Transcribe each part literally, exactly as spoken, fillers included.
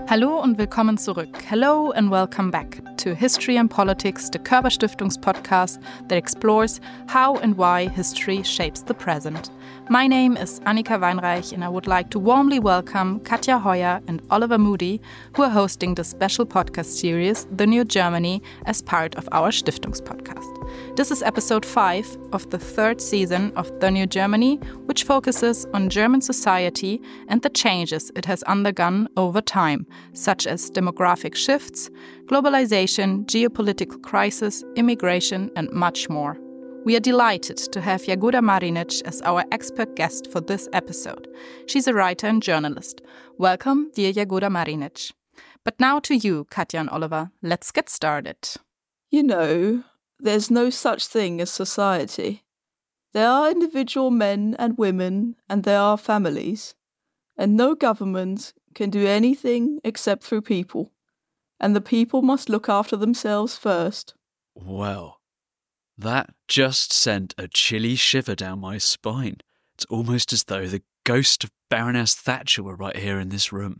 Hallo und willkommen zurück. Hello and welcome back to History and Politics, the Körber Stiftungs podcast that explores how and why history shapes the present. My name is Annika Weinreich and I would like to warmly welcome Katja Heuer and Oliver Moody, who are hosting the special podcast series, The New Germany, as part of our Stiftungs podcast. This is episode five of the third season of The New Germany, which focuses on German society and the changes it has undergone over time, such as demographic shifts, globalization, geopolitical crisis, immigration, and much more. We are delighted to have Jagoda Marinic as our expert guest for this episode. She's a writer and journalist. Welcome, dear Jagoda Marinic. But now to you, Katja and Oliver. Let's get started. You know, there's no such thing as society. There are individual men and women, and there are families. And no government can do anything except through people. And the people must look after themselves first. Well, that just sent a chilly shiver down my spine. It's almost as though the ghost of Baroness Thatcher were right here in this room.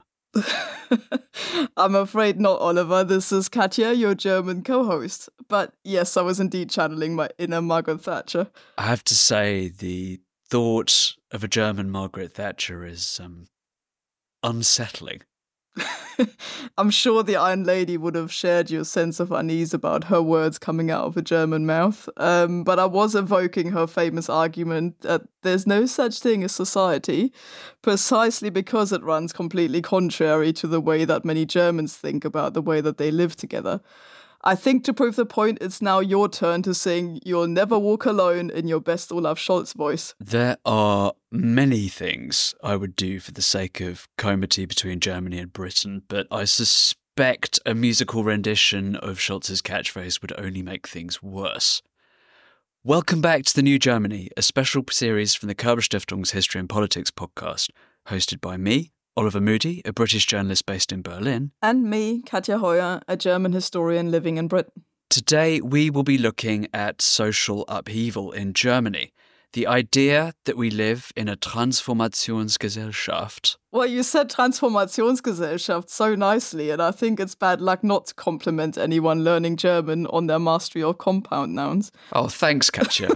I'm afraid not, Oliver. This is Katja, your German co-host. But yes, I was indeed channeling my inner Margaret Thatcher. I have to say, the thought of a German Margaret Thatcher is um, unsettling. I'm sure the Iron Lady would have shared your sense of unease about her words coming out of a German mouth. Um, but I was evoking her famous argument that there's no such thing as society, precisely because it runs completely contrary to the way that many Germans think about the way that they live together. I think to prove the point, it's now your turn to sing You'll Never Walk Alone in your best Olaf Scholz voice. There are many things I would do for the sake of comity between Germany and Britain, but I suspect a musical rendition of Scholz's catchphrase would only make things worse. Welcome back to The New Germany, a special series from the Körber Stiftung's History and Politics podcast, hosted by me, Oliver Moody, a British journalist based in Berlin. And me, Katja Heuer, a German historian living in Britain. Today we will be looking at social upheaval in Germany. The idea that we live in a Transformationsgesellschaft. Well, you said Transformationsgesellschaft so nicely, and I think it's bad luck not to compliment anyone learning German on their mastery of compound nouns. Oh, thanks, Katja.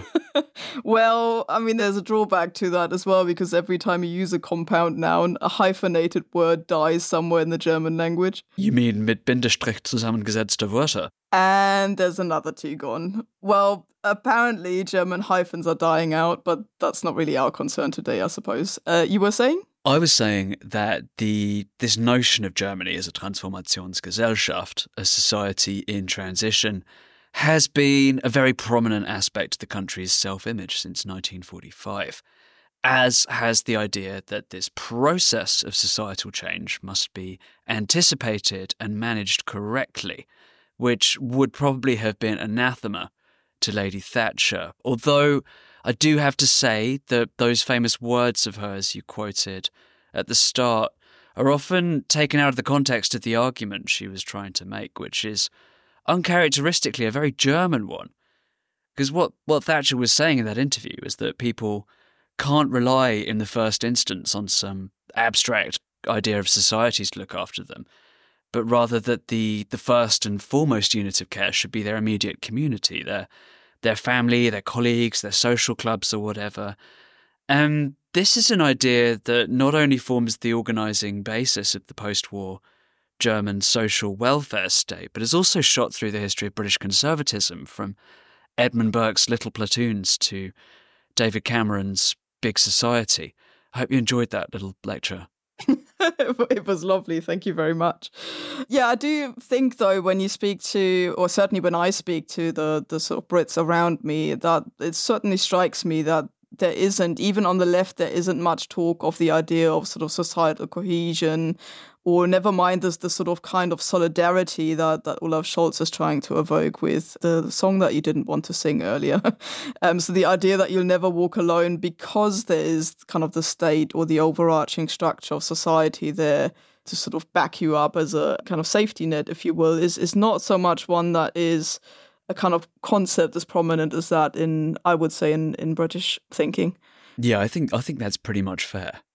Well, I mean, there's a drawback to that as well, because every time you use a compound noun, a hyphenated word dies somewhere in the German language. You mean mit Bindestrich zusammengesetzte Wörter? And there's another two gone. Well, apparently German hyphens are dying out, but that's not really our concern today, I suppose. Uh, you were saying? I was saying that the this notion of Germany as a Transformationsgesellschaft, a society in transition, has been a very prominent aspect of the country's self-image since nineteen forty-five, as has the idea that this process of societal change must be anticipated and managed correctly, which would probably have been anathema to Lady Thatcher. Although I do have to say that those famous words of hers you quoted at the start are often taken out of the context of the argument she was trying to make, which is uncharacteristically a very German one. Because what, what Thatcher was saying in that interview is that people can't rely in the first instance on some abstract idea of society to look after them, but rather that the, the first and foremost unit of care should be their immediate community, their their family, their colleagues, their social clubs or whatever. And this is an idea that not only forms the organising basis of the post-war German social welfare state, but has also shot through the history of British conservatism, from Edmund Burke's Little Platoons to David Cameron's Big Society. I hope you enjoyed that little lecture. It was lovely. Thank you very much. Yeah, I do think, though, when you speak to, or certainly when I speak to the, the sort of Brits around me, that it certainly strikes me that there isn't, even on the left, there isn't much talk of the idea of sort of societal cohesion, or never mind this the sort of kind of solidarity that, that Olaf Scholz is trying to evoke with the song that you didn't want to sing earlier. um, so the idea that you'll never walk alone because there is kind of the state or the overarching structure of society there to sort of back you up as a kind of safety net, if you will, is, is not so much one that is a kind of concept as prominent as that in, I would say, in, in British thinking. Yeah, I think I think that's pretty much fair.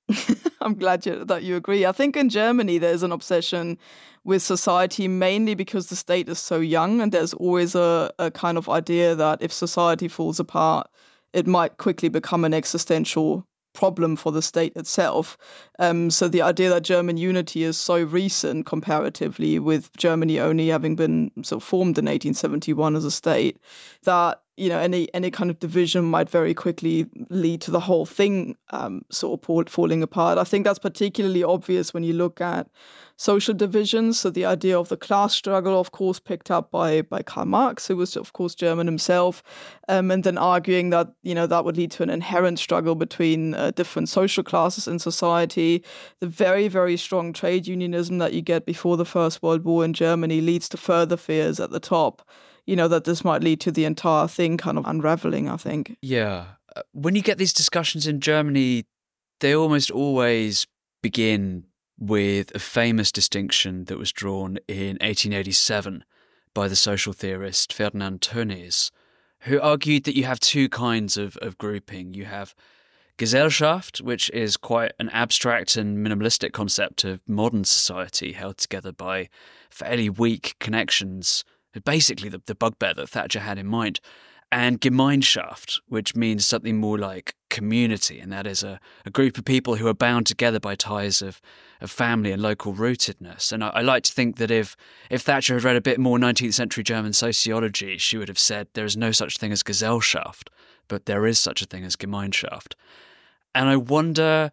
I'm glad you, that you agree. I think in Germany there's an obsession with society mainly because the state is so young, and there's always a, a kind of idea that if society falls apart, it might quickly become an existential problem for the state itself. Um, so the idea that German unity is so recent comparatively, with Germany only having been sort of formed in eighteen seventy-one as a state, that you know any any kind of division might very quickly lead to the whole thing um, sort of falling apart. I think that's particularly obvious when you look at social divisions. So the idea of the class struggle, of course, picked up by by Karl Marx, who was, of course, German himself, um, and then arguing that you know that would lead to an inherent struggle between uh, different social classes in society. The very, very strong trade unionism that you get before the First World War in Germany leads to further fears at the top, you know, that this might lead to the entire thing kind of unraveling, I think. Yeah. When you get these discussions in Germany, they almost always begin with a famous distinction that was drawn in eighteen eighty-seven by the social theorist Ferdinand Tönnies, who argued that you have two kinds of, of grouping. You have Gesellschaft, which is quite an abstract and minimalistic concept of modern society held together by fairly weak connections, basically the, the bugbear that Thatcher had in mind, and Gemeinschaft, which means something more like community, and that is a, a group of people who are bound together by ties of, of family and local rootedness. And I, I like to think that if, if Thatcher had read a bit more nineteenth century German sociology, she would have said there is no such thing as Gesellschaft, but there is such a thing as Gemeinschaft. And I wonder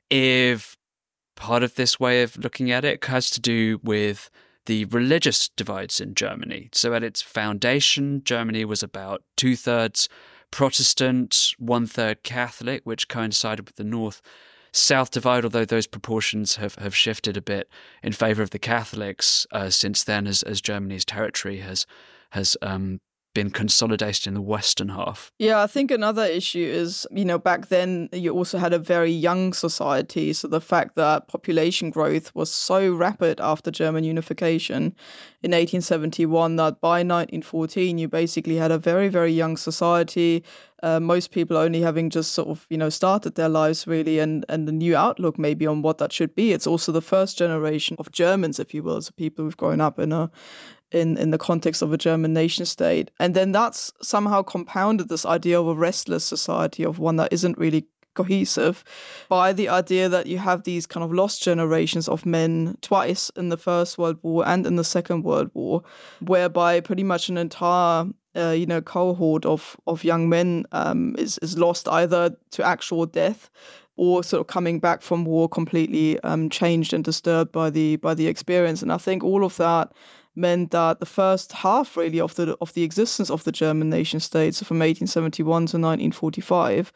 if part of this way of looking at it has to do with the religious divides in Germany. So at its foundation, Germany was about two-thirds Protestant, one-third Catholic, which coincided with the North-South divide, although those proportions have, have shifted a bit in favour of the Catholics uh, since then, as, as Germany's territory has has um, been consolidated in the western half. Yeah, I think another issue is, you know, back then you also had a very young society. So the fact that population growth was so rapid after German unification in eighteen seventy-one that by nineteen fourteen you basically had a very, very young society. Uh, most people only having just sort of, you know, started their lives really, and, and a new outlook maybe on what that should be. It's also the first generation of Germans, if you will, so people who've grown up in a in, in the context of a German nation state. And then that's somehow compounded this idea of a restless society, of one that isn't really cohesive, by the idea that you have these kind of lost generations of men twice in the First World War and in the Second World War, whereby pretty much an entire uh, you know cohort of of young men um, is is lost either to actual death or sort of coming back from war completely um, changed and disturbed by the by the experience. And I think all of that meant that the first half really of the of the existence of the German nation state, so from eighteen seventy-one to nineteen forty-five,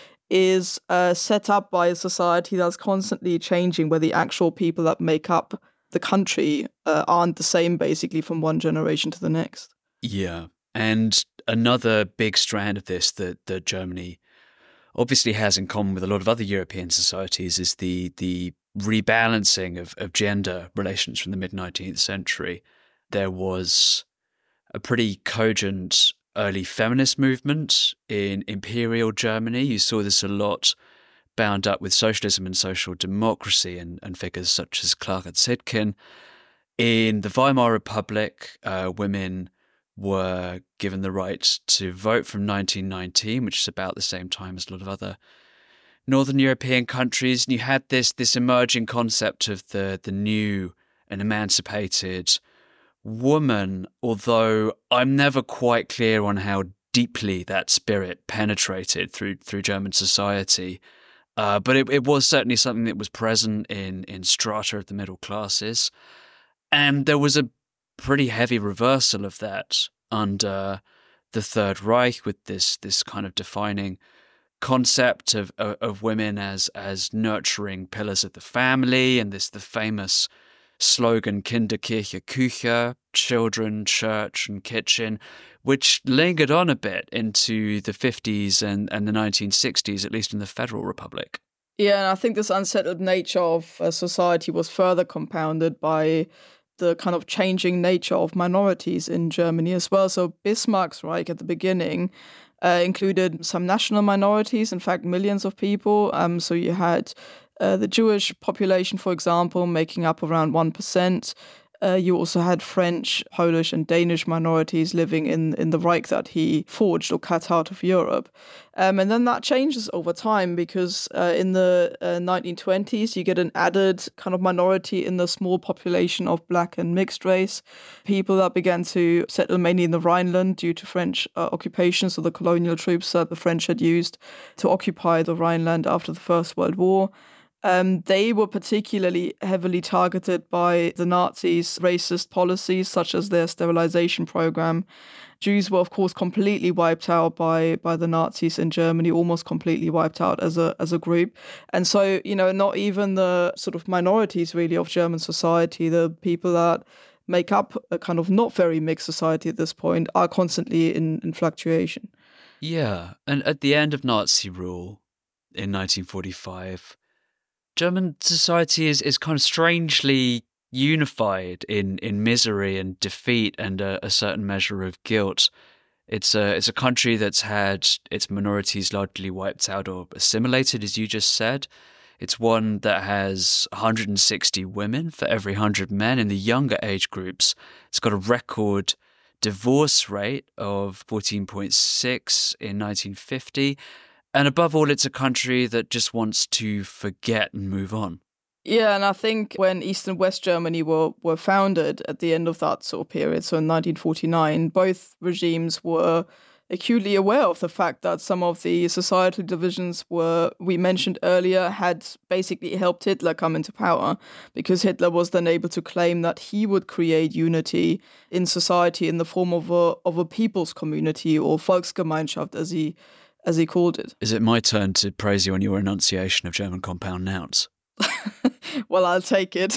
is uh, set up by a society that's constantly changing, where the actual people that make up the country uh, aren't the same basically from one generation to the next. Yeah. And another big strand of this that, that Germany obviously has in common with a lot of other European societies is the the rebalancing of, of gender relations from the mid-nineteenth century. There was a pretty cogent early feminist movement in Imperial Germany. You saw this a lot bound up with socialism and social democracy, and, and figures such as Clara Zetkin. In the Weimar Republic, uh, women were given the right to vote from nineteen nineteen, which is about the same time as a lot of other Northern European countries. And you had this this emerging concept of the the new and emancipated woman, although I'm never quite clear on how deeply that spirit penetrated through through German society. Uh, but it, it was certainly something that was present in, in strata of the middle classes. And there was a pretty heavy reversal of that under the Third Reich, with this this kind of defining concept of of, of women as as nurturing pillars of the family, and this the famous slogan Kinder, Kirche, Küche, children, church and kitchen, which lingered on a bit into the fifties and, and the nineteen sixties, at least in the Federal Republic. Yeah, and I think this unsettled nature of uh, society was further compounded by the kind of changing nature of minorities in Germany as well. So Bismarck's Reich at the beginning uh, included some national minorities, in fact, millions of people. Um, so you had uh, the Jewish population, for example, making up around one percent. Uh, you also had French, Polish and Danish minorities living in, in the Reich that he forged or cut out of Europe. Um, and then that changes over time because uh, in the uh, nineteen twenties, you get an added kind of minority in the small population of black and mixed race people that began to settle mainly in the Rhineland due to French uh, occupation, so the colonial troops that the French had used to occupy the Rhineland after the First World War. Um, they were particularly heavily targeted by the Nazis' racist policies, such as their sterilization program. Jews were, of course, completely wiped out by, by the Nazis in Germany, almost completely wiped out as a as a group. And so, you know, not even the sort of minorities, really, of German society, the people that make up a kind of not very mixed society at this point, are constantly in, in fluctuation. Yeah, and at the end of Nazi rule in nineteen forty-five, German society is, is kind of strangely unified in, in misery and defeat and a, a certain measure of guilt. It's a, it's a country that's had its minorities largely wiped out or assimilated, as you just said. It's one that has one hundred sixty women for every one hundred men in the younger age groups. It's got a record divorce rate of fourteen point six in nineteen fifty. And above all, it's a country that just wants to forget and move on. Yeah, and I think when East and West Germany were, were founded at the end of that sort of period, so in nineteen forty-nine, both regimes were acutely aware of the fact that some of the societal divisions were, we mentioned earlier, had basically helped Hitler come into power, because Hitler was then able to claim that he would create unity in society in the form of a, of a people's community, or Volksgemeinschaft, as he as he called it. Is it my turn to praise you on your enunciation of German compound nouns? Well, I'll take it.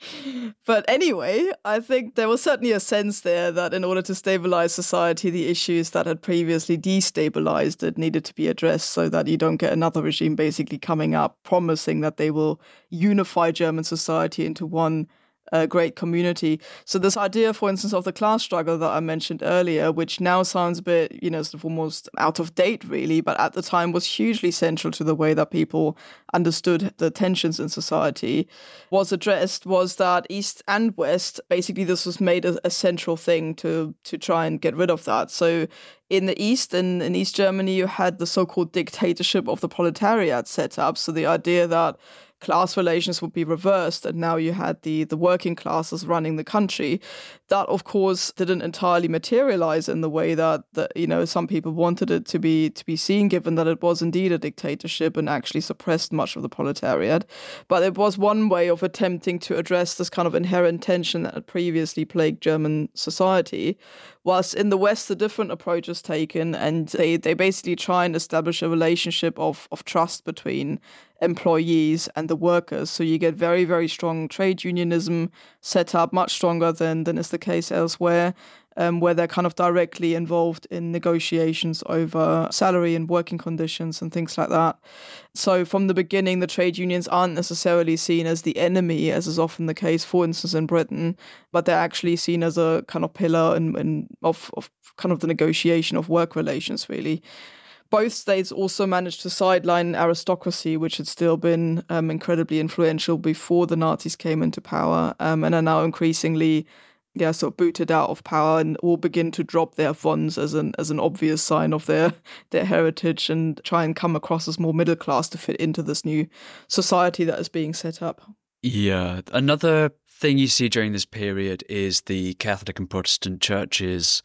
But anyway, I think there was certainly a sense there that in order to stabilize society, the issues that had previously destabilized it needed to be addressed, so that you don't get another regime basically coming up promising that they will unify German society into one a great community. So this idea, for instance, of the class struggle that I mentioned earlier, which now sounds a bit, you know, sort of almost out of date, really, but at the time was hugely central to the way that people understood the tensions in society, was addressed, was that East and West, basically this was made a, a central thing to, to try and get rid of that. So in the East, in, in East Germany, you had the so-called dictatorship of the proletariat set up. So the idea that class relations would be reversed, and now you had the, the working classes running the country. That, of course, didn't entirely materialize in the way that, that you know some people wanted it to be to be seen, given that it was indeed a dictatorship and actually suppressed much of the proletariat. But it was one way of attempting to address this kind of inherent tension that had previously plagued German society. Whilst in the West, a different approach is taken, and they, they basically try and establish a relationship of, of trust between employees and the workers. So you get very, very strong trade unionism set up, much stronger than, than is the case elsewhere, um, where they're kind of directly involved in negotiations over salary and working conditions and things like that. So from the beginning, the trade unions aren't necessarily seen as the enemy, as is often the case, for instance, in Britain, but they're actually seen as a kind of pillar in, in, of, of kind of the negotiation of work relations, really. Both states also managed to sideline aristocracy, which had still been um, incredibly influential before the Nazis came into power, um, and are now increasingly yeah, sort of booted out of power, and all begin to drop their fonds as an as an obvious sign of their, their heritage, and try and come across as more middle class to fit into this new society that is being set up. Yeah. Another thing you see during this period is the Catholic and Protestant churches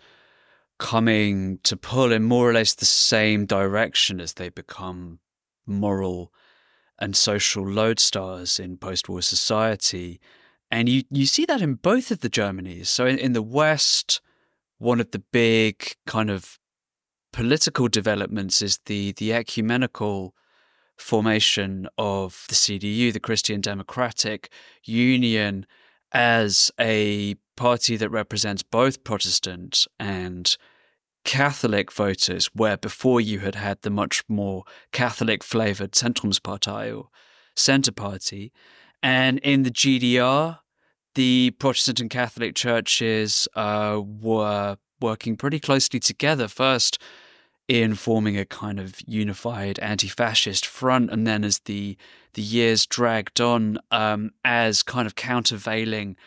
coming to pull in more or less the same direction as they become moral and social lodestars in post-war society. And you, you see that in both of the Germanys. So in, in the West, one of the big kind of political developments is the, the ecumenical formation of the C D U, the Christian Democratic Union, as a party that represents both Protestant and Catholic voters, where before you had had the much more Catholic-flavoured Zentrumspartei or Centre Party. And in the G D R, the Protestant and Catholic churches uh, were working pretty closely together, first in forming a kind of unified anti-fascist front, and then as the the years dragged on, um, as kind of countervailing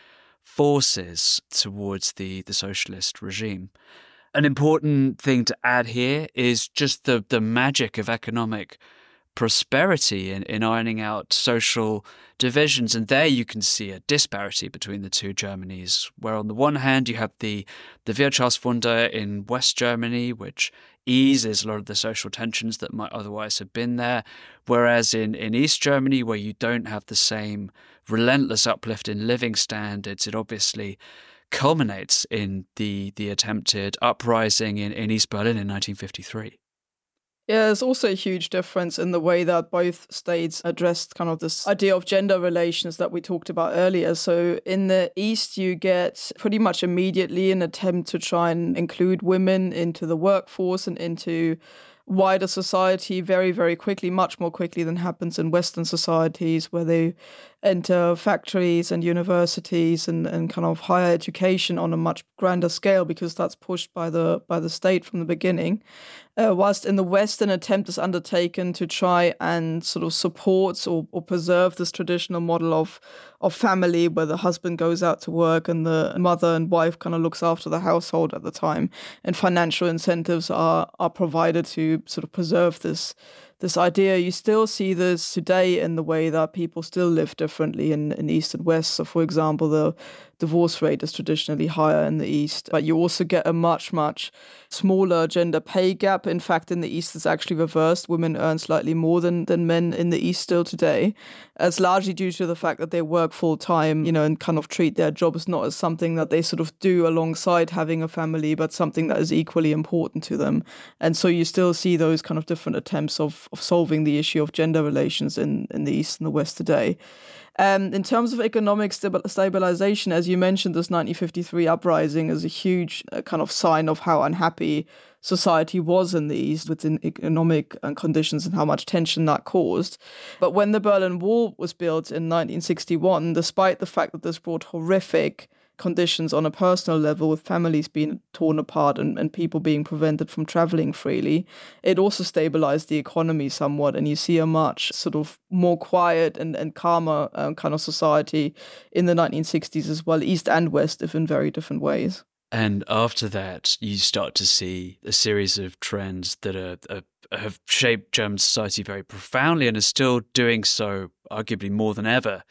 forces towards the, the socialist regime. An important thing to add here is just the, the magic of economic prosperity in, in ironing out social divisions. And there you can see a disparity between the two Germanys, where on the one hand you have the, the Wirtschaftswunder in West Germany, which eases a lot of the social tensions that might otherwise have been there, whereas in, in East Germany, where you don't have the same relentless uplift in living standards, it obviously culminates in the, the attempted uprising in, in East Berlin in nineteen fifty-three. Yeah, there's also a huge difference in the way that both states addressed kind of this idea of gender relations that we talked about earlier. So in the East, you get pretty much immediately an attempt to try and include women into the workforce and into wider society very, very quickly, much more quickly than happens in Western societies, where they enter factories and universities and, and kind of higher education on a much grander scale, because that's pushed by the by the state from the beginning. Uh, whilst in the West, an attempt is undertaken to try and sort of support or, or preserve this traditional model of of family, where the husband goes out to work and the mother and wife kind of looks after the household at the time, and financial incentives are are provided to sort of preserve this this idea. You still see this today in the way that people still live differently in, in East and West. So, for example, the divorce rate is traditionally higher in the East, but you also get a much, much smaller gender pay gap. In fact, in the East, it's actually reversed. Women earn slightly more than, than men in the East still today. It's largely due to the fact that they work full time, you know, and kind of treat their jobs not as something that they sort of do alongside having a family, but something that is equally important to them. And so you still see those kind of different attempts of, of solving the issue of gender relations in, in the East and the West today. Um, in terms of economic stabi- stabilization, as you mentioned, this nineteen fifty-three uprising is a huge uh, kind of sign of how unhappy society was in the East within economic conditions and how much tension that caused. But when the Berlin Wall was built in nineteen sixty-one, despite the fact that this brought horrific conditions on a personal level, with families being torn apart and, and people being prevented from traveling freely, it also stabilized the economy somewhat, and you see a much sort of more quiet and, and calmer um, kind of society in the nineteen sixties as well, East and West, if in very different ways. And after that, you start to see a series of trends that are, are, have shaped German society very profoundly and are still doing so arguably more than ever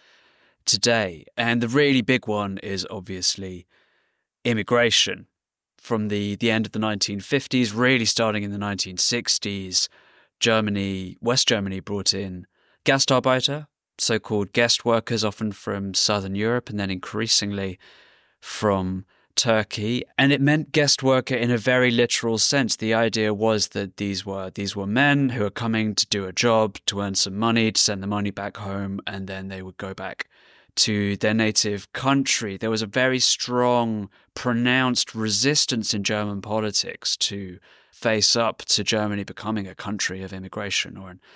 today. And the really big one is obviously immigration. From the, the end of the nineteen fifties, really starting in the nineteen sixties, Germany, West Germany brought in Gastarbeiter, so-called guest workers, often from Southern Europe and then increasingly from Turkey. And it meant guest worker in a very literal sense. The idea was that these were these were men who were coming to do a job, to earn some money, to send the money back home, and then they would go back to their native country. There was a very strong, pronounced resistance in German politics to face up to Germany becoming a country of immigration or an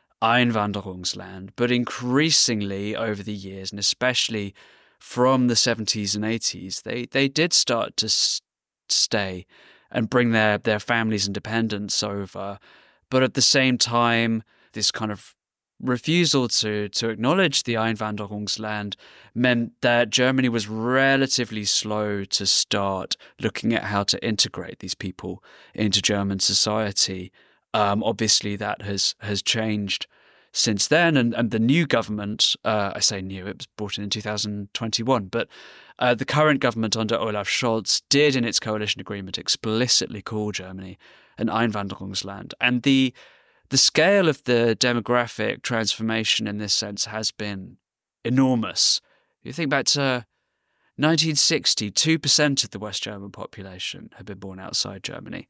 Einwanderungsland. But increasingly over the years, and especially from the seventies and eighties, they, they did start to s- stay and bring their, their families and dependents over. But at the same time, this kind of refusal to, to acknowledge the Einwanderungsland meant that Germany was relatively slow to start looking at how to integrate these people into German society. Um, obviously, that has, has changed since then, and, and the new government, uh, I say new, it was brought in in two thousand twenty-one, but uh, the current government under Olaf Scholz did in its coalition agreement explicitly call Germany an Einwanderungsland. And the the scale of the demographic transformation in this sense has been enormous. You think back to nineteen sixty, two percent of the West German population had been born outside Germany.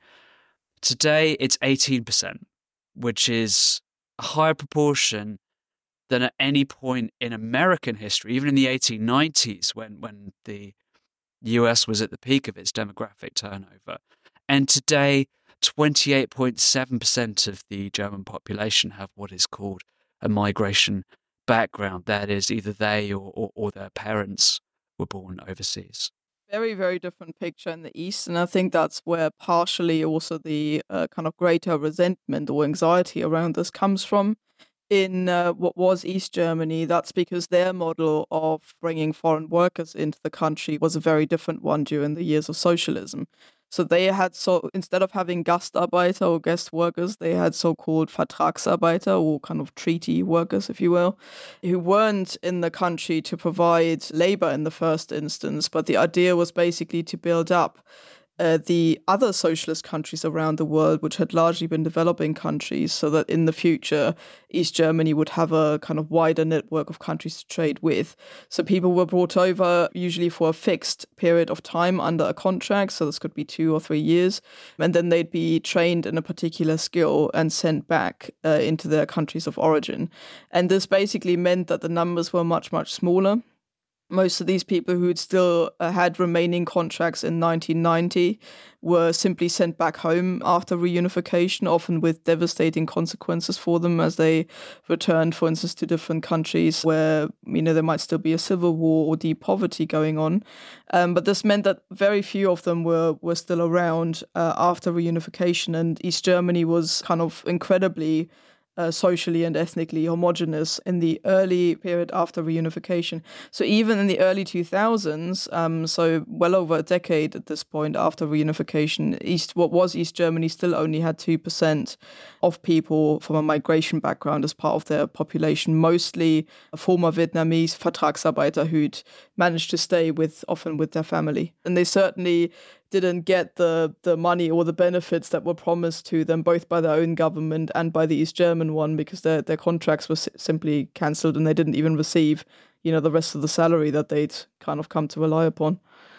Today, it's eighteen percent, which is a higher proportion than at any point in American history, even in the eighteen nineties, when, when the U S was at the peak of its demographic turnover. And today, twenty-eight point seven percent of the German population have what is called a migration background. That is, either they or, or, or their parents were born overseas. Very, very different picture in the East. And I think that's where partially also the uh, kind of greater resentment or anxiety around this comes from. In uh, what was East Germany, that's because their model of bringing foreign workers into the country was a very different one during the years of socialism. So they had, so instead of having Gastarbeiter or guest workers, they had so-called Vertragsarbeiter or kind of treaty workers, if you will, who weren't in the country to provide labor in the first instance. But the idea was basically to build up Uh, the other socialist countries around the world, which had largely been developing countries, so that in the future, East Germany would have a kind of wider network of countries to trade with. So people were brought over usually for a fixed period of time under a contract. So this could be two or three years. And then they'd be trained in a particular skill and sent back uh, into their countries of origin. And this basically meant that the numbers were much, much smaller. Most of these people who'd still uh, had remaining contracts in nineteen ninety were simply sent back home after reunification, often with devastating consequences for them as they returned, for instance, to different countries where, you know, there might still be a civil war or deep poverty going on. Um, but this meant that very few of them were, were still around uh, after reunification, and East Germany was kind of incredibly Uh, socially and ethnically homogenous in the early period after reunification. So even in the early two thousands, um, so well over a decade at this point after reunification, East what was East Germany still only had two percent of people from a migration background as part of their population, mostly former Vietnamese Vertragsarbeiter who'd managed to stay with, often with their family. And they certainly didn't get the, the money or the benefits that were promised to them, both by their own government and by the East German one, because their, their contracts were si- simply cancelled and they didn't even receive, you know, the rest of the salary that they'd kind of come to rely upon.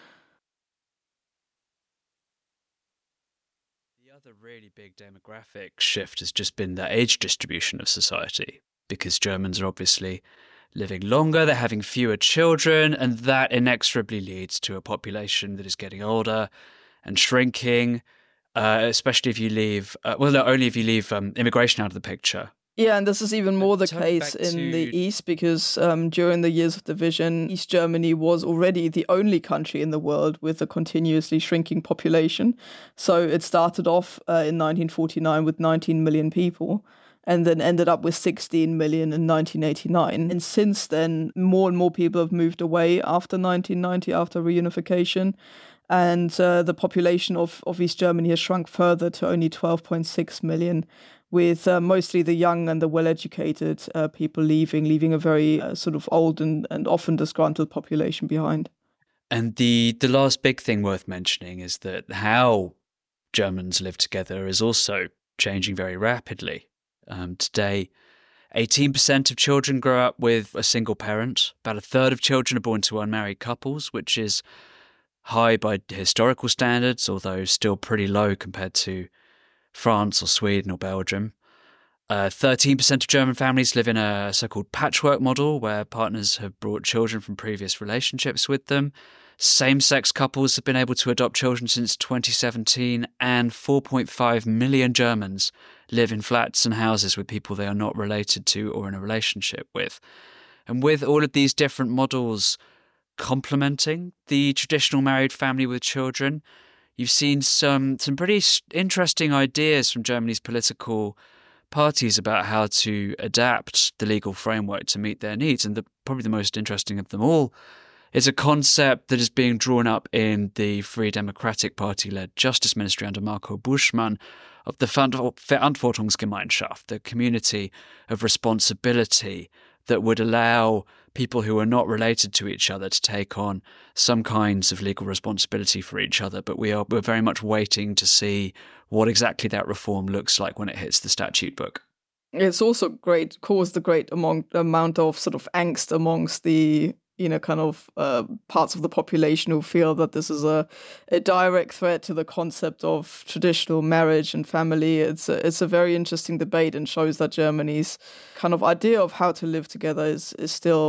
The other really big demographic shift has just been the age distribution of society, because Germans are obviously living longer, they're having fewer children, and that inexorably leads to a population that is getting older and shrinking, uh, especially if you leave, uh, well, no, only if you leave um, immigration out of the picture. Yeah, and this is even more the Turning case back in to- the East because um, during the years of division, East Germany was already the only country in the world with a continuously shrinking population. So it started off uh, in nineteen forty-nine with nineteen million people, and then ended up with sixteen million in nineteen eighty-nine. And since then, more and more people have moved away after nineteen ninety, after reunification. And uh, the population of, of East Germany has shrunk further to only twelve point six million, with uh, mostly the young and the well-educated uh, people leaving, leaving a very uh, sort of old and, and often disgruntled population behind. And the, the last big thing worth mentioning is that how Germans live together is also changing very rapidly. Um, today, eighteen percent of children grow up with a single parent. About a third of children are born to unmarried couples, which is high by historical standards, although still pretty low compared to France or Sweden or Belgium. Uh, thirteen percent of German families live in a so-called patchwork model, where partners have brought children from previous relationships with them. Same-sex couples have been able to adopt children since twenty seventeen, and four point five million Germans live in flats and houses with people they are not related to or in a relationship with. And with all of these different models complementing the traditional married family with children, you've seen some some pretty interesting ideas from Germany's political parties about how to adapt the legal framework to meet their needs. And the, probably the most interesting of them all is a concept that is being drawn up in the Free Democratic Party-led Justice Ministry under Marco Buschmann of the Verantwortungsgemeinschaft, the community of responsibility that would allow people who are not related to each other to take on some kinds of legal responsibility for each other. But we are we're very much waiting to see what exactly that reform looks like when it hits the statute book. It's also great, caused a great among, amount of sort of angst amongst the, you know, kind of uh, parts of the population who feel that this is a, a direct threat to the concept of traditional marriage and family. It's a, it's a very interesting debate and shows that Germany's kind of idea of how to live together is, is still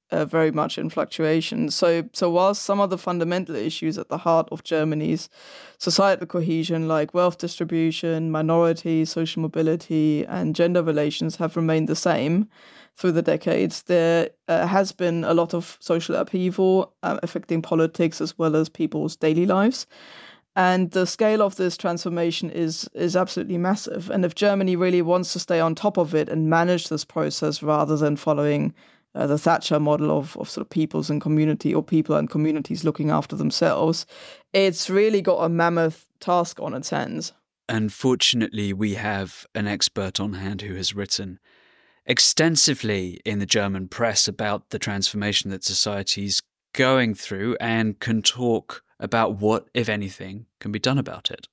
uh, very much in fluctuation. So, so whilst some of the fundamental issues at the heart of Germany's societal cohesion, like wealth distribution, minority, social mobility, and gender relations, have remained the same through the decades, there uh, has been a lot of social upheaval uh, affecting politics as well as people's daily lives. And the scale of this transformation is is absolutely massive. And if Germany really wants to stay on top of it and manage this process rather than following uh, the Thatcher model of, of sort of peoples and community or people and communities looking after themselves, it's really got a mammoth task on its hands. Unfortunately, we have an expert on hand who has written extensively in the German press about the transformation that society's going through and can talk about what, if anything, can be done about it.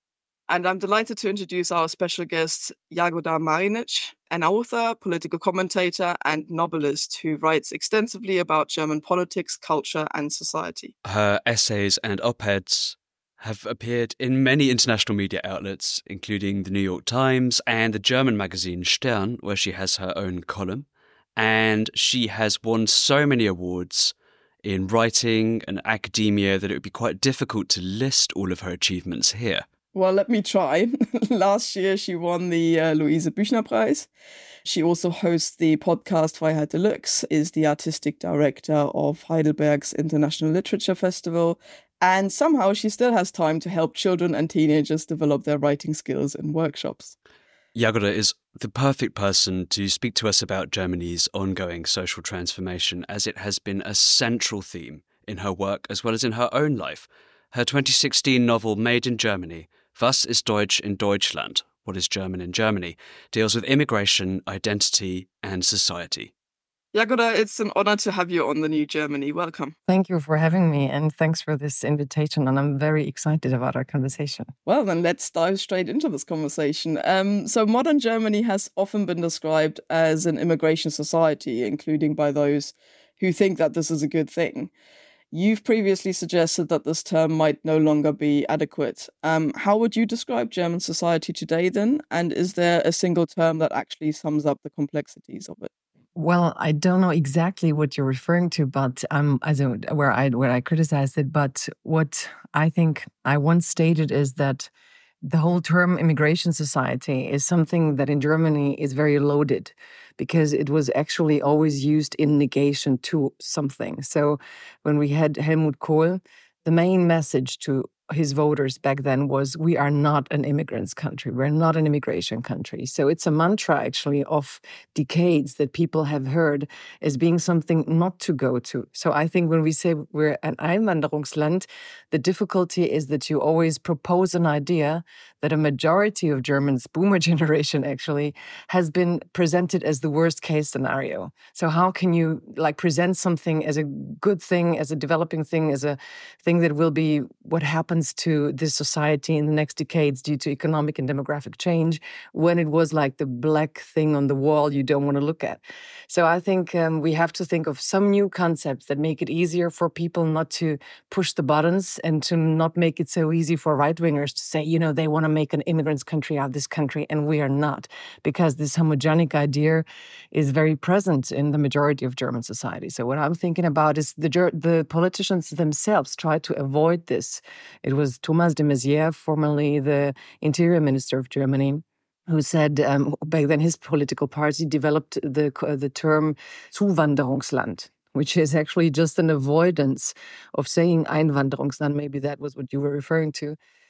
And I'm delighted to introduce our special guest, Jagoda Marinic, an author, political commentator, and novelist who writes extensively about German politics, culture, and society. Her essays and op-eds have appeared in many international media outlets, including the New York Times and the German magazine Stern, where she has her own column. And she has won so many awards in writing and academia that it would be quite difficult to list all of her achievements here. Well, let me try. Last year, she won the uh, Luise Büchner Prize. She also hosts the podcast Freiheit Deluxe, is the artistic director of Heidelberg's International Literature Festival, and somehow she still has time to help children and teenagers develop their writing skills in workshops. Jagoda is the perfect person to speak to us about Germany's ongoing social transformation, as it has been a central theme in her work as well as in her own life. Her twenty sixteen novel Made in Germany, Was ist Deutsch in Deutschland? What is German in Germany? Deals with immigration, identity, and society. Jagoda, it's an honor to have you on The New Germany. Welcome. Thank you for having me, and thanks for this invitation. And I'm very excited about our conversation. Well, then let's dive straight into this conversation. Um, so modern Germany has often been described as an immigration society, including by those who think that this is a good thing. You've previously suggested that this term might no longer be adequate. Um, how would you describe German society today then? And is there a single term that actually sums up the complexities of it? Well, I don't know exactly what you're referring to, but um, as a, where I where I criticized it. But what I think I once stated is that the whole term immigration society is something that in Germany is very loaded, because it was actually always used in negation to something. So when we had Helmut Kohl, the main message to his voters back then was, we are not an immigrants country. We're not an immigration country. So it's a mantra actually of decades that people have heard as being something not to go to. So I think when we say we're an Einwanderungsland, the difficulty is that you always propose an idea that a majority of Germans, boomer generation actually, has been presented as the worst case scenario. So how can you like present something as a good thing, as a developing thing, as a thing that will be what happens to this society in the next decades due to economic and demographic change, when it was like the black thing on the wall you don't want to look at. So I think um, we have to think of some new concepts that make it easier for people not to push the buttons and to not make it so easy for right-wingers to say, you know, they want to make an immigrants country out of this country, and we are not, because this homogenic idea is very present in the majority of German society. So what I'm thinking about is the the politicians themselves try to avoid this. It was Thomas de Maizière, formerly the interior minister of Germany, who said um, back then his political party developed the the term Zuwanderungsland, which is actually just an avoidance of saying Einwanderungsland. Maybe that was what you were referring to.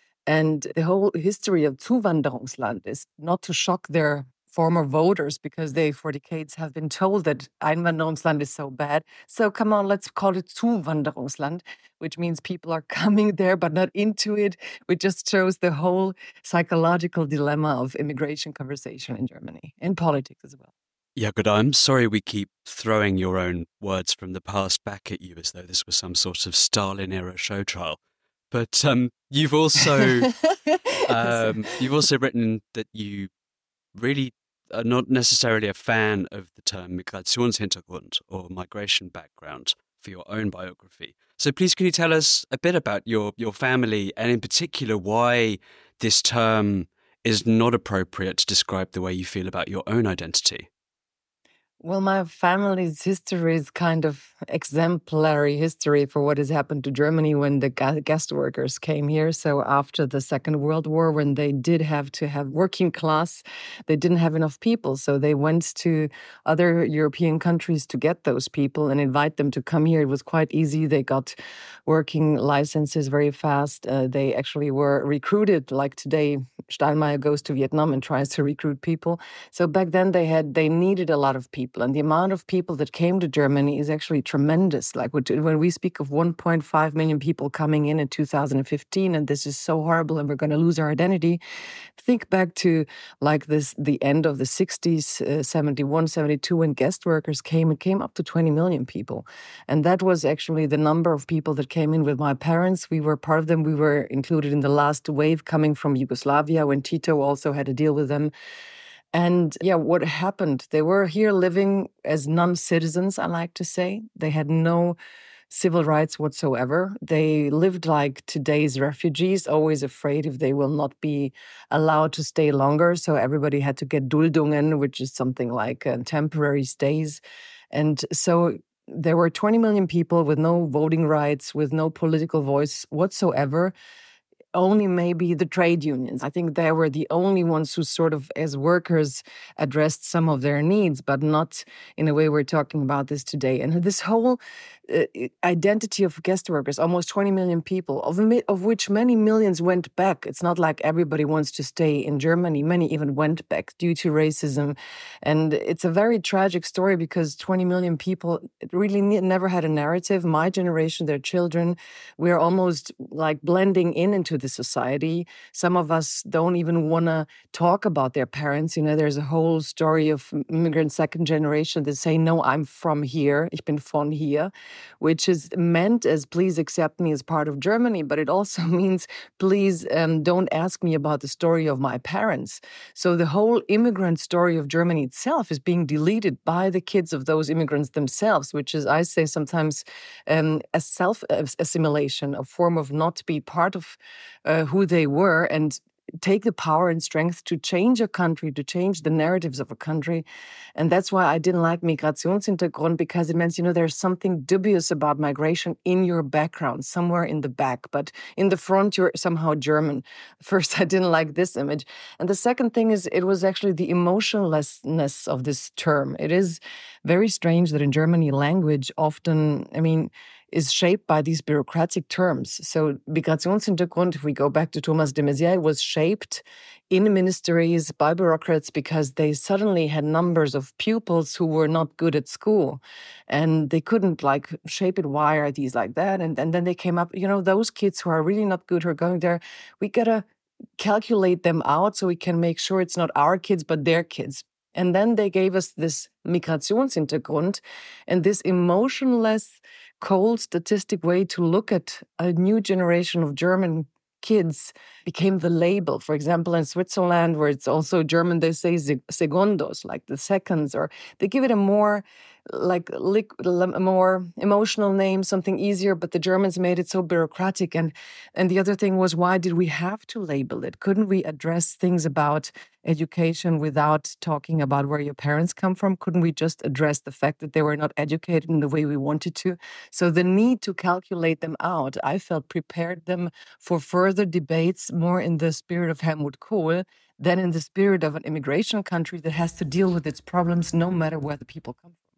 And the whole history of Zuwanderungsland is not to shock their former voters, because they for decades have been told that Einwanderungsland is so bad. So come on, let's call it Zuwanderungsland, which means people are coming there but not into it, which just shows the whole psychological dilemma of immigration conversation in Germany, and politics as well. Jagoda, I'm sorry we keep throwing your own words from the past back at you as though this was some sort of Stalin-era show trial. But um, you've also um, you've also written that you really are not necessarily a fan of the term Migrationshintergrund or migration background for your own biography. So please, can you tell us a bit about your, your family, and in particular why this term is not appropriate to describe the way you feel about your own identity? Well, my family's history is kind of exemplary history for what has happened to Germany when the guest workers came here. So after the Second World War, when they did have to have working class, they didn't have enough people. So they went to other European countries to get those people and invite them to come here. It was quite easy. They got working licenses very fast. Uh, they actually were recruited, like today, Steinmeier goes to Vietnam and tries to recruit people. So back then they had, they needed a lot of people. And the amount of people that came to Germany is actually tremendous. Like when we speak of one point five million people coming in in two thousand fifteen, and this is so horrible and we're going to lose our identity. Think back to like this, the end of the sixties, uh, seventy-one, seventy-two, when guest workers came, it came up to twenty million people. And that was actually the number of people that came in with my parents. We were part of them. We were included in the last wave coming from Yugoslavia when Tito also had to deal with them. And yeah, what happened? They were here living as non-citizens, I like to say. They had no civil rights whatsoever. They lived like today's refugees, always afraid if they will not be allowed to stay longer. So everybody had to get Duldungen, which is something like uh, temporary stays. And so there were twenty million people with no voting rights, with no political voice whatsoever. Only maybe the trade unions. I think they were the only ones who sort of, as workers, addressed some of their needs, but not in a way we're talking about this today. And this whole uh, identity of guest workers, almost twenty million people, of, of which many millions went back. It's not like everybody wants to stay in Germany. Many even went back due to racism. And it's a very tragic story because twenty million people really never had a narrative. My generation, their children, we're almost like blending in into the society. Some of us don't even want to talk about their parents. You know, there's a whole story of immigrant second generation that say, no, I'm from here. Ich bin von hier, which is meant as please accept me as part of Germany. But it also means please um, don't ask me about the story of my parents. So the whole immigrant story of Germany itself is being deleted by the kids of those immigrants themselves, which is, I say sometimes, um, a self-assimilation, a form of not be part of Uh, who they were, and take the power and strength to change a country, to change the narratives of a country. And that's why I didn't like Migrationshintergrund, because it means, you know, there's something dubious about migration in your background, somewhere in the back, but in the front, you're somehow German. First, I didn't like this image. And the second thing is, it was actually the emotionlessness of this term. It is very strange that in Germany, language often, I mean, is shaped by these bureaucratic terms. So Migrationshintergrund, if we go back to Thomas de Maizière, was shaped in ministries by bureaucrats because they suddenly had numbers of pupils who were not good at school. And they couldn't like shape it, why are these like that? And, and then they came up, you know, those kids who are really not good, who are going there, we gotta calculate them out so we can make sure it's not our kids, but their kids. And then they gave us this Migrationshintergrund and this emotionless, cold, statistic way to look at a new generation of German kids became the label. For example, in Switzerland, where it's also German, they say segundos, like the seconds, or they give it a more like a more emotional name, something easier, but the Germans made it so bureaucratic. And, and the other thing was, why did we have to label it? Couldn't we address things about education without talking about where your parents come from? Couldn't we just address the fact that they were not educated in the way we wanted to? So the need to calculate them out, I felt, prepared them for further debates more in the spirit of Helmut Kohl than in the spirit of an immigration country that has to deal with its problems no matter where the people come from.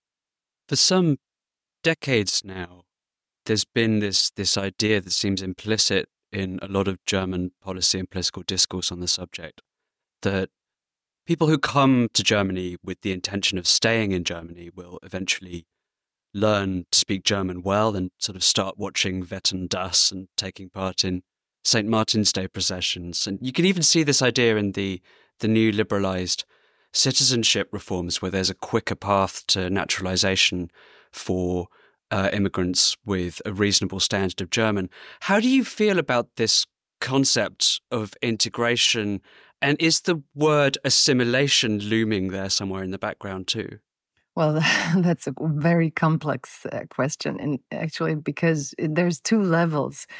For some decades now, there's been this this idea that seems implicit in a lot of German policy and political discourse on the subject, that people who come to Germany with the intention of staying in Germany will eventually learn to speak German well and sort of start watching Wetten das and taking part in Saint Martin's Day processions. And you can even see this idea in the, the new liberalised citizenship reforms, where there's a quicker path to naturalisation for uh, immigrants with a reasonable standard of German. How do you feel about this concept of integration? And is the word assimilation looming there somewhere in the background too? Well, that's a very complex uh, question. And actually, because there's two levels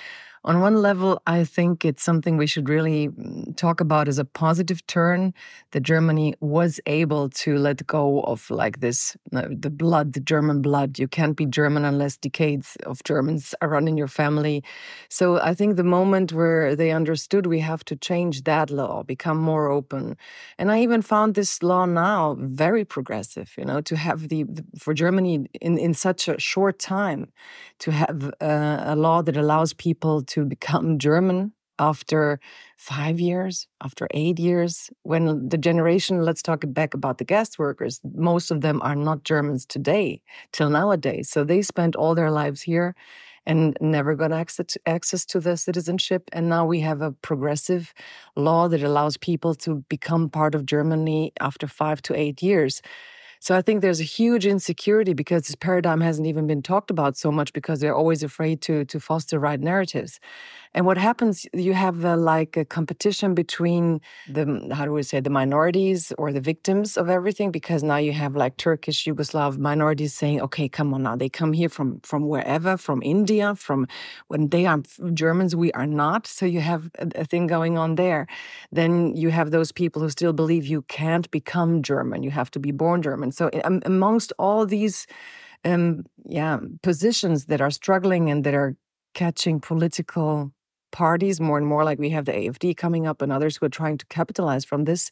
On one level, I think it's something we should really talk about as a positive turn, that Germany was able to let go of like this, uh, the blood, the German blood. You can't be German unless decades of Germans are running your family. So I think the moment where they understood we have to change that law, become more open. And I even found this law now very progressive, you know, to have the, the for Germany in, in such a short time, to have uh, a law that allows people to become German after five years, after eight years, when the generation, let's talk back about the guest workers, most of them are not Germans today, till nowadays. So they spent all their lives here and never got access, access to the citizenship. And now we have a progressive law that allows people to become part of Germany after five to eight years. So I think there's a huge insecurity because this paradigm hasn't even been talked about so much because they're always afraid to, to foster right narratives. And what happens, you have a, like a competition between the, how do we say, the minorities or the victims of everything, because now you have like Turkish, Yugoslav minorities saying, okay, come on now, they come here from, from wherever, from India, from when they are Germans, we are not. So you have a, a thing going on there. Then you have those people who still believe you can't become German, you have to be born German. So um, amongst all these um, yeah, positions that are struggling and that are catching political parties more and more, like we have the A F D coming up and others who are trying to capitalize from this,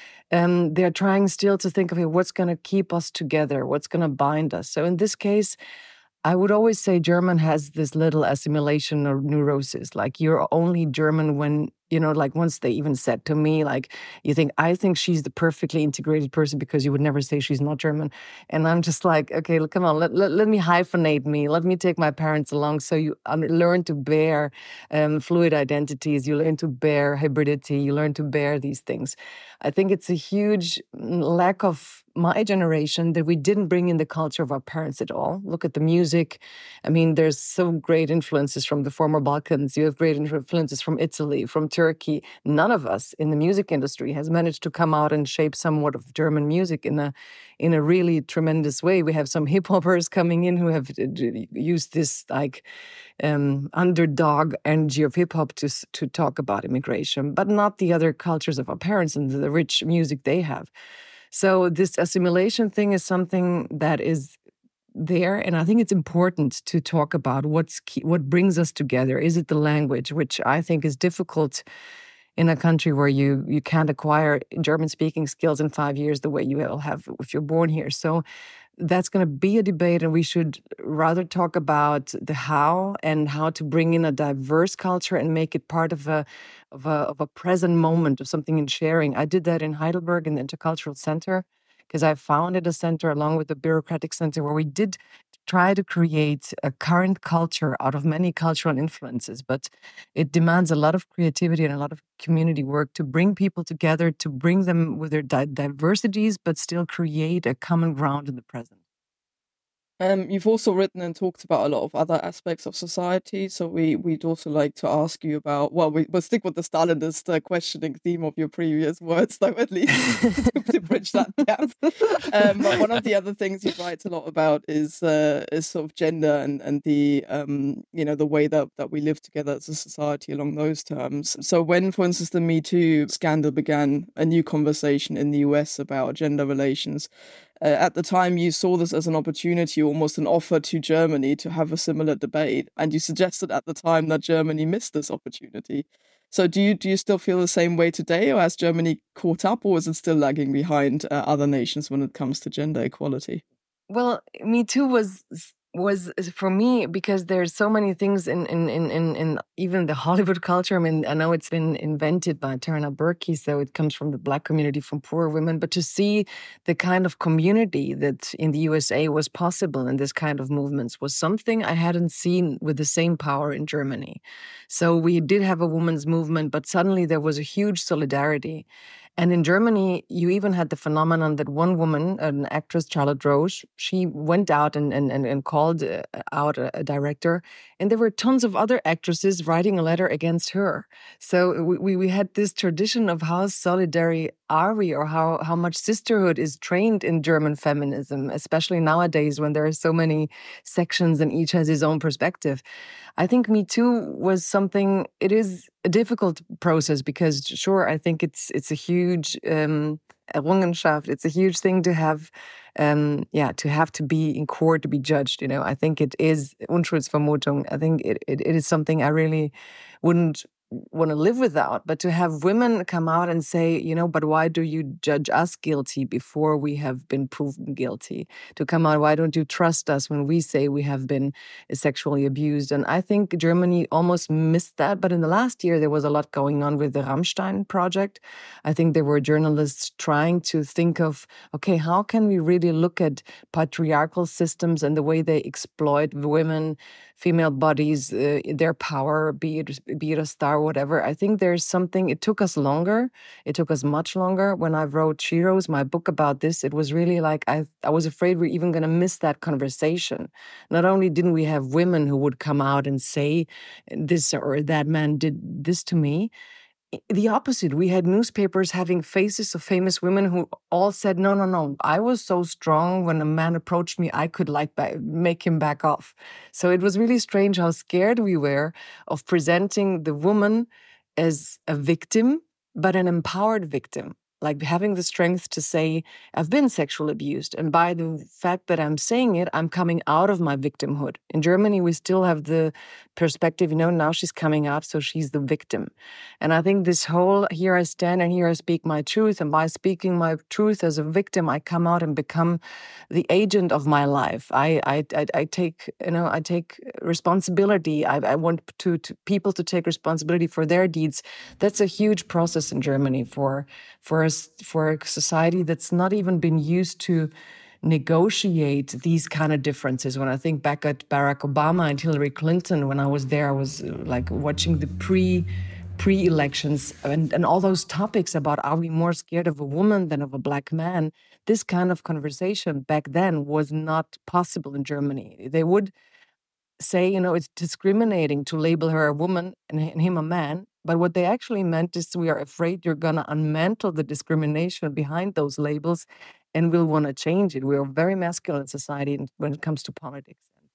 um, they're trying still to think of, okay, what's going to keep us together? What's going to bind us? So in this case, I would always say German has this little assimilation or neurosis. Like you're only German when, you know, like once they even said to me, like, you think, I think she's the perfectly integrated person because you would never say she's not German. And I'm just like, okay, come on, let, let, let me hyphenate me. Let me take my parents along. So you learn to bear um, fluid identities. You learn to bear hybridity. You learn to bear these things. I think it's a huge lack of my generation that we didn't bring in the culture of our parents at all. Look at the music. I mean, there's so great influences from the former Balkans. You have great influences from Italy, from Turkey. None of us in the music industry has managed to come out and shape somewhat of German music in a in a really tremendous way. We have some hip hoppers coming in who have used this like um, underdog energy of hip hop to to talk about immigration, but not the other cultures of our parents and the rich music they have. So this assimilation thing is something that is there, and I think it's important to talk about what's key, what brings us together. Is it the language, which I think is difficult in a country where you you can't acquire German-speaking skills in five years the way you will have if you're born here. So that's going to be a debate, and we should rather talk about the how and how to bring in a diverse culture and make it part of a of a, of a present moment of something in sharing. I did that in Heidelberg in the Intercultural Center because I founded a center along with the Bureaucratic Center where we did try to create a current culture out of many cultural influences, but it demands a lot of creativity and a lot of community work to bring people together, to bring them with their di- diversities, but still create a common ground in the present. Um, you've also written and talked about a lot of other aspects of society, so we, we'd also like to ask you about, well, we, we'll stick with the Stalinist uh, questioning theme of your previous words, though, at least, to, to bridge that gap. Um, but one of the other things you write a lot about is uh, is sort of gender and, and the, um, you know, the way that, that we live together as a society along those terms. So when, for instance, the Me Too scandal began, a new conversation in the U S about gender relations, Uh, at the time, you saw this as an opportunity, almost an offer to Germany to have a similar debate, and you suggested at the time that Germany missed this opportunity. So do you do you still feel the same way today, or has Germany caught up, or is it still lagging behind uh, other nations when it comes to gender equality? Well, Me Too was was for me because there's so many things in in in in, in even the Hollywood culture. I mean, I know it's been invented by Tarana Burke, so it comes from the Black community, from poor women. But to see the kind of community that in the U S A was possible in this kind of movements was something I hadn't seen with the same power in Germany. So we did have a women's movement, but suddenly there was a huge solidarity. And in Germany, you even had the phenomenon that one woman, an actress, Charlotte Roche, she went out and, and, and called out a, a director, and there were tons of other actresses writing a letter against her. So we, we had this tradition of how solidary are we, or how, how much sisterhood is trained in German feminism, especially nowadays when there are so many sections and each has his own perspective. I think Me Too was something, it is a difficult process because, sure, I think it's it's a huge um, Errungenschaft. It's a huge thing to have, um, yeah, to have to be in court, to be judged. You know, I think it is Unschuldsvermutung. I think it, it, it is something I really wouldn't want to live without, but to have women come out and say, you know, but why do you judge us guilty before we have been proven guilty? To come out, why don't you trust us when we say we have been sexually abused? And I think Germany almost missed that. But in the last year, there was a lot going on with the Rammstein project. I think there were journalists trying to think of, okay, how can we really look at patriarchal systems and the way they exploit women, female bodies, uh, their power, be it, be it a star, whatever. I think there's something, it took us longer. It took us much longer. When I wrote Sheroes, my book about this, it was really like, I, I was afraid we're even going to miss that conversation. Not only didn't we have women who would come out and say this or that man did this to me, the opposite. We had newspapers having faces of famous women who all said, no, no, no, I was so strong when a man approached me, I could like make him back off. So it was really strange how scared we were of presenting the woman as a victim, but an empowered victim. Like having the strength to say, I've been sexually abused. And by the fact that I'm saying it, I'm coming out of my victimhood. In Germany, we still have the perspective, you know, now she's coming out, so she's the victim. And I think this whole, here I stand and here I speak my truth. And by speaking my truth as a victim, I come out and become the agent of my life. I I, I, I take, you know, I take responsibility. I, I want to, to people to take responsibility for their deeds. That's a huge process in Germany for, for us, for a society that's not even been used to negotiate these kind of differences. When I think back at Barack Obama and Hillary Clinton, when I was there, I was like watching the pre pre-elections and, and all those topics about, are we more scared of a woman than of a black man? This kind of conversation back then was not possible in Germany. They would say, you know, it's discriminating to label her a woman and him a man. But what they actually meant is, we are afraid you're going to unmantle the discrimination behind those labels and we'll want to change it. We're a very masculine society when it comes to politics and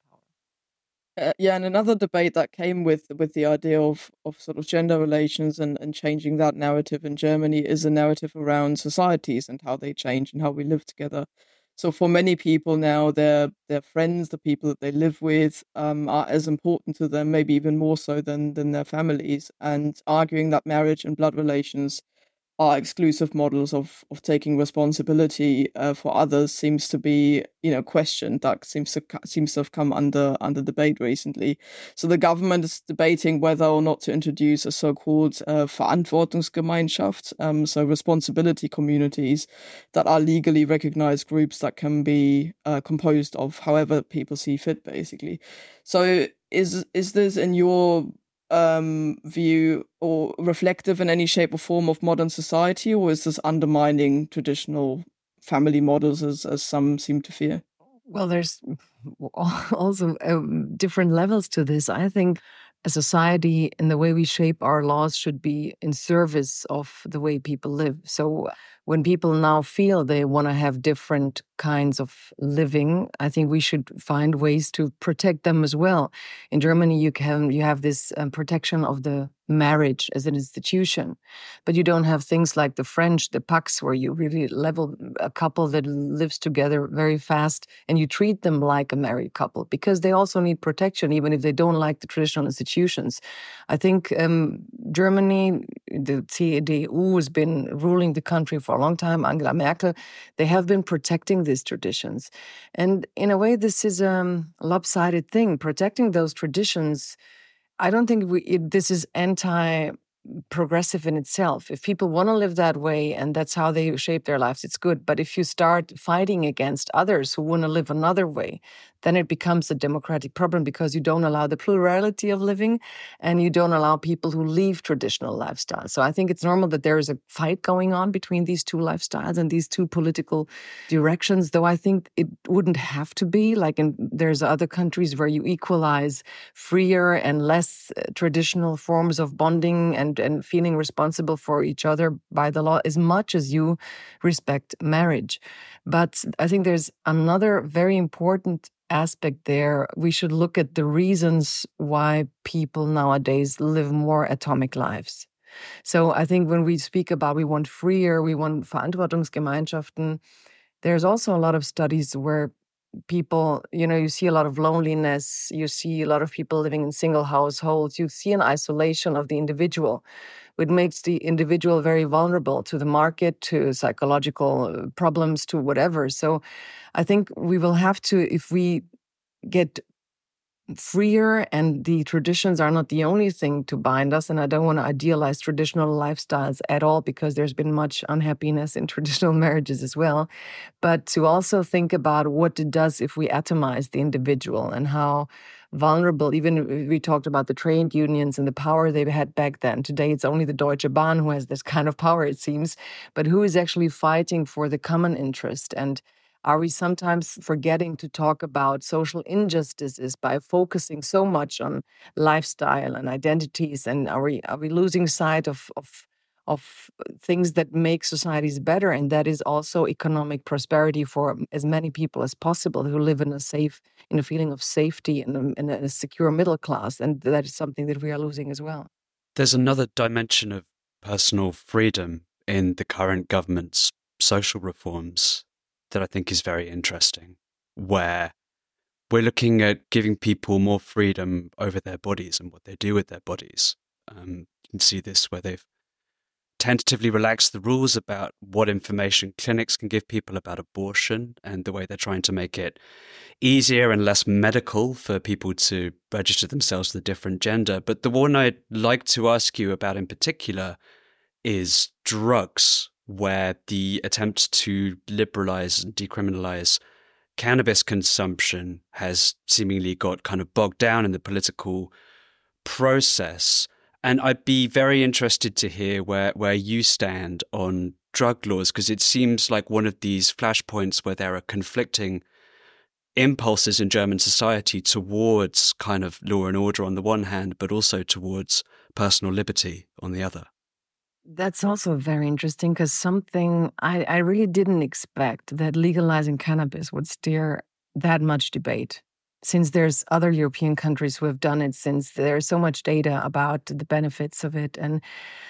power. Uh, yeah, and another debate that came with with the idea of, of sort of gender relations and, and changing that narrative in Germany is a narrative around societies and how they change and how we live together. So for many people now, their their friends, the people that they live with, um, are as important to them, maybe even more so than than their families. And arguing that marriage and blood relations are exclusive models of of taking responsibility uh, for others seems to be, you know, questioned. That seems to seems to have come under under debate recently. So the government is debating whether or not to introduce a so-called uh, Verantwortungsgemeinschaft, um, so responsibility communities that are legally recognized groups that can be uh, composed of however people see fit, basically. So is is this in your Um, view or reflective in any shape or form of modern society, or is this undermining traditional family models as, as some seem to fear? Well, there's also um, different levels to this. I think a society and the way we shape our laws should be in service of the way people live. So when people now feel they want to have different kinds of living, I think we should find ways to protect them as well. In Germany, you can you have this um, protection of the marriage as an institution, but you don't have things like the French, the Pax, where you really level a couple that lives together very fast and you treat them like a married couple, because they also need protection, even if they don't like the traditional institutions. I think um, Germany, the C D U has been ruling the country for a long time, Angela Merkel, they have been protecting these traditions. And in a way, this is um, a lopsided thing, protecting those traditions. I don't think we, it, this is anti-progressive in itself. If people want to live that way and that's how they shape their lives, it's good. But if you start fighting against others who want to live another way, then it becomes a democratic problem because you don't allow the plurality of living and you don't allow people who leave traditional lifestyles. So I think it's normal that there is a fight going on between these two lifestyles and these two political directions, though I think it wouldn't have to be. Like in, there's other countries where you equalize freer and less traditional forms of bonding and, and feeling responsible for each other by the law as much as you respect marriage. But I think there's another very important aspect there. We should look at the reasons why people nowadays live more atomic lives. So I think when we speak about we want freer, we want Verantwortungsgemeinschaften, there's also a lot of studies where people, you know, you see a lot of loneliness, you see a lot of people living in single households, you see an isolation of the individual, which makes the individual very vulnerable to the market, to psychological problems, to whatever. So I think we will have to, if we get freer and the traditions are not the only thing to bind us, and I don't want to idealize traditional lifestyles at all because there's been much unhappiness in traditional marriages as well, but to also think about what it does if we atomize the individual and how vulnerable, even we talked about the trade unions and the power they had back then. Today it's only the Deutsche Bahn who has this kind of power, it seems, but who is actually fighting for the common interest? And are we sometimes forgetting to talk about social injustices by focusing so much on lifestyle and identities? And are we are we losing sight of of of things that make societies better? And that is also economic prosperity for as many people as possible who live in a safe, in a feeling of safety and a, in a secure middle class. And that is something that we are losing as well. There's another dimension of personal freedom in the current government's social reforms that I think is very interesting, where we're looking at giving people more freedom over their bodies and what they do with their bodies. Um, you can see this where they've tentatively relaxed the rules about what information clinics can give people about abortion and the way they're trying to make it easier and less medical for people to register themselves with a different gender. But the one I'd like to ask you about in particular is drugs, where the attempt to liberalize and decriminalize cannabis consumption has seemingly got kind of bogged down in the political process. And I'd be very interested to hear where, where you stand on drug laws, because it seems like one of these flashpoints where there are conflicting impulses in German society towards kind of law and order on the one hand, but also towards personal liberty on the other. That's also very interesting because something I, I really didn't expect that legalizing cannabis would stir that much debate. Since there's other European countries who have done it, since there's so much data about the benefits of it. And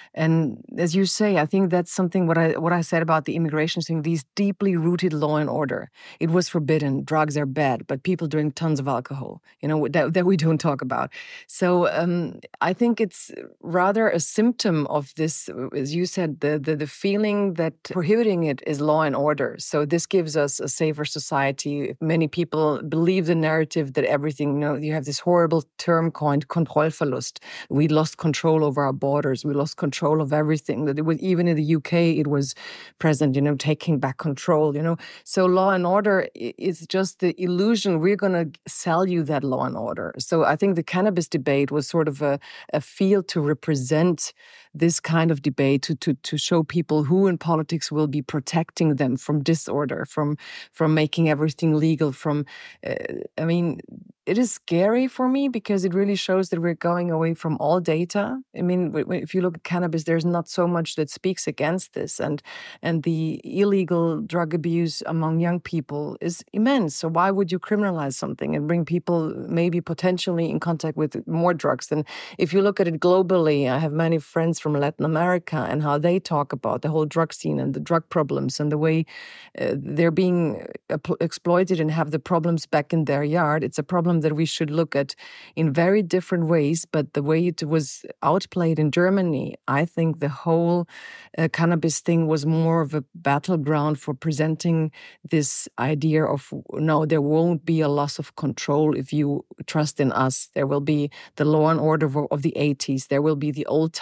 and as you say, I think that's something what I what I said about the immigration thing, these deeply rooted law and order. It was forbidden, drugs are bad, but people drink tons of alcohol, you know, that, that we don't talk about. So um, I think it's rather a symptom of this, as you said, the, the, the feeling that prohibiting it is law and order. So this gives us a safer society. Many people believe the narrative that everything, you know, you have this horrible term coined Kontrollverlust. We lost control over our borders. We lost control of everything. That it was, even in the U K, it was present, you know, taking back control, you know. So law and order is just the illusion. We're going to sell you that law and order. So I think the cannabis debate was sort of a, a field to represent this kind of debate, to, to, to show people who in politics will be protecting them from disorder, from, from making everything legal, from, uh, I mean, it is scary for me because it really shows that we're going away from all data. I mean, if you look at cannabis, there's not so much that speaks against this. And, and the illegal drug abuse among young people is immense. So why would you criminalize something and bring people maybe potentially in contact with more drugs? And if you look at it globally, I have many friends from Latin America and how they talk about the whole drug scene and the drug problems and the way uh, they're being exploited and have the problems back in their yard. It's a problem that we should look at in very different ways, but the way it was outplayed in Germany, I think the whole uh, cannabis thing was more of a battleground for presenting this idea of, no, there won't be a loss of control if you trust in us. There will be the law and order of the eighties. There will be the old times.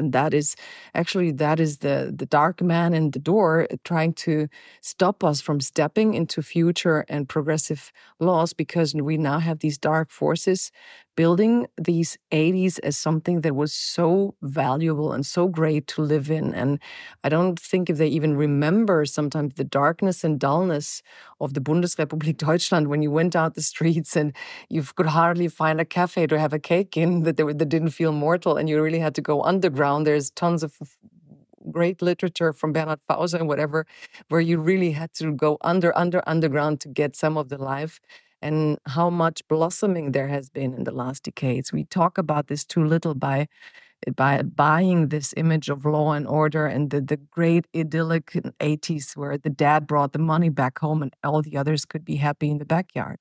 And that is actually, that is the, the dark man in the door trying to stop us from stepping into future and progressive laws, because we now have these dark forces building these eighties as something that was so valuable and so great to live in. And I don't think if they even remember sometimes the darkness and dullness of the Bundesrepublik Deutschland when you went out the streets and you could hardly find a cafe to have a cake in that, they, that didn't feel mortal, and you really had to go underground. There's tons of great literature from Bernhard Fauser and whatever, where you really had to go under, under, underground to get some of the life. And how much blossoming there has been in the last decades. We talk about this too little by by buying this image of law and order and the, the great idyllic eighties where the dad brought the money back home and all the others could be happy in the backyard.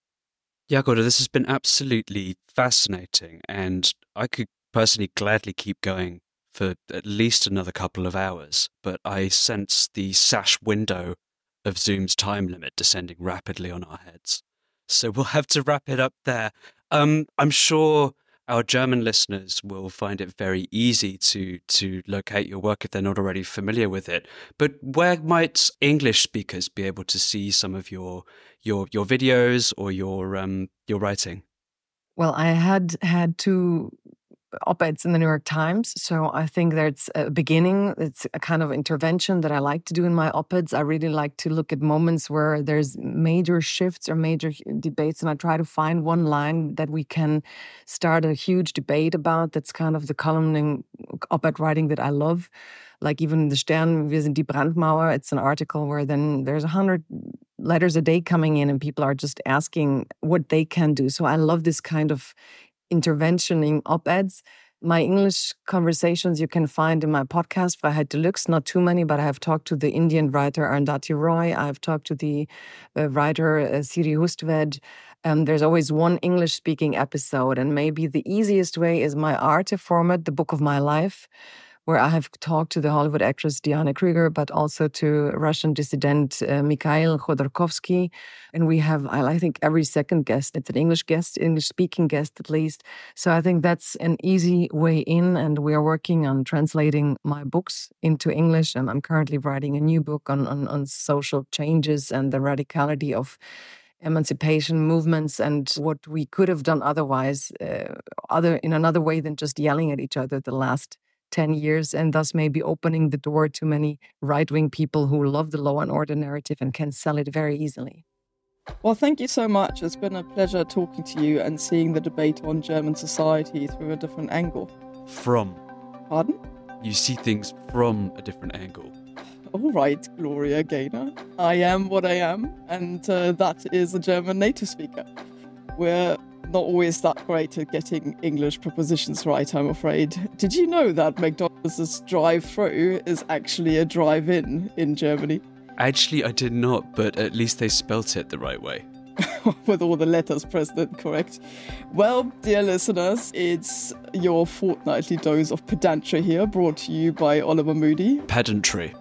Jagoda, this has been absolutely fascinating, and I could personally gladly keep going for at least another couple of hours, but I sense the sash window of Zoom's time limit descending rapidly on our heads. So we'll have to wrap it up there. Um, I'm sure our German listeners will find it very easy to to locate your work if they're not already familiar with it. But where might English speakers be able to see some of your your your videos or your um your writing? Well, I had had two op-eds in the New York Times. So I think that's a beginning. It's a kind of intervention that I like to do in my op-eds. I really like to look at moments where there's major shifts or major debates, and I try to find one line that we can start a huge debate about. That's kind of the columning op-ed writing that I love. Like even the Stern, Wir sind die Brandmauer, it's an article where then there's a hundred letters a day coming in and people are just asking what they can do. So I love this kind of interventioning op-eds. My English conversations you can find in my podcast, Freiheit Deluxe, not too many, but I have talked to the Indian writer Arundhati Roy. I've talked to the uh, writer uh, Siri Hustved. Um, there's always one English-speaking episode, and maybe the easiest way is my Arte format, The Book of My Life, where I have talked to the Hollywood actress Diana Krieger, but also to Russian dissident uh, Mikhail Khodorkovsky. And we have, I think, every second guest, it's an English guest, English-speaking guest at least. So I think that's an easy way in, and we are working on translating my books into English. And I'm currently writing a new book on, on, on social changes and the radicality of emancipation movements and what we could have done otherwise, uh, other in another way than just yelling at each other the last ten years, and thus maybe opening the door to many right-wing people who love the law and order narrative and can sell it very easily. Well, thank you so much. It's been a pleasure talking to you and seeing the debate on German society through a different angle. From? Pardon? You see things from a different angle. All right, Gloria Gaynor. I am what I am, and uh, that is a German native speaker. We're not always that great at getting English prepositions right, I'm afraid. Did you know that McDonald's drive-through is actually a drive-in in Germany? Actually, I did not, but at least they spelt it the right way. With all the letters present correct. Well, dear listeners, it's your fortnightly dose of pedantry here, brought to you by Oliver Moody. Pedantry.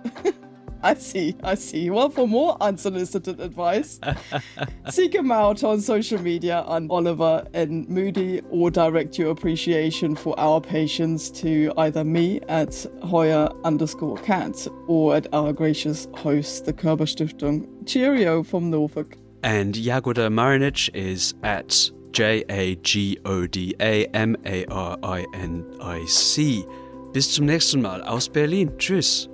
I see, I see. Well, for more unsolicited advice, seek him out on social media on Oliver and Moody, or direct your appreciation for our patience to either me at Heuer underscore cat or at our gracious host, the Körber Stiftung. Cheerio from Norfolk. And Jagoda Marinic is at J A G O D A M A R I N I C. Bis zum nächsten Mal aus Berlin. Tschüss.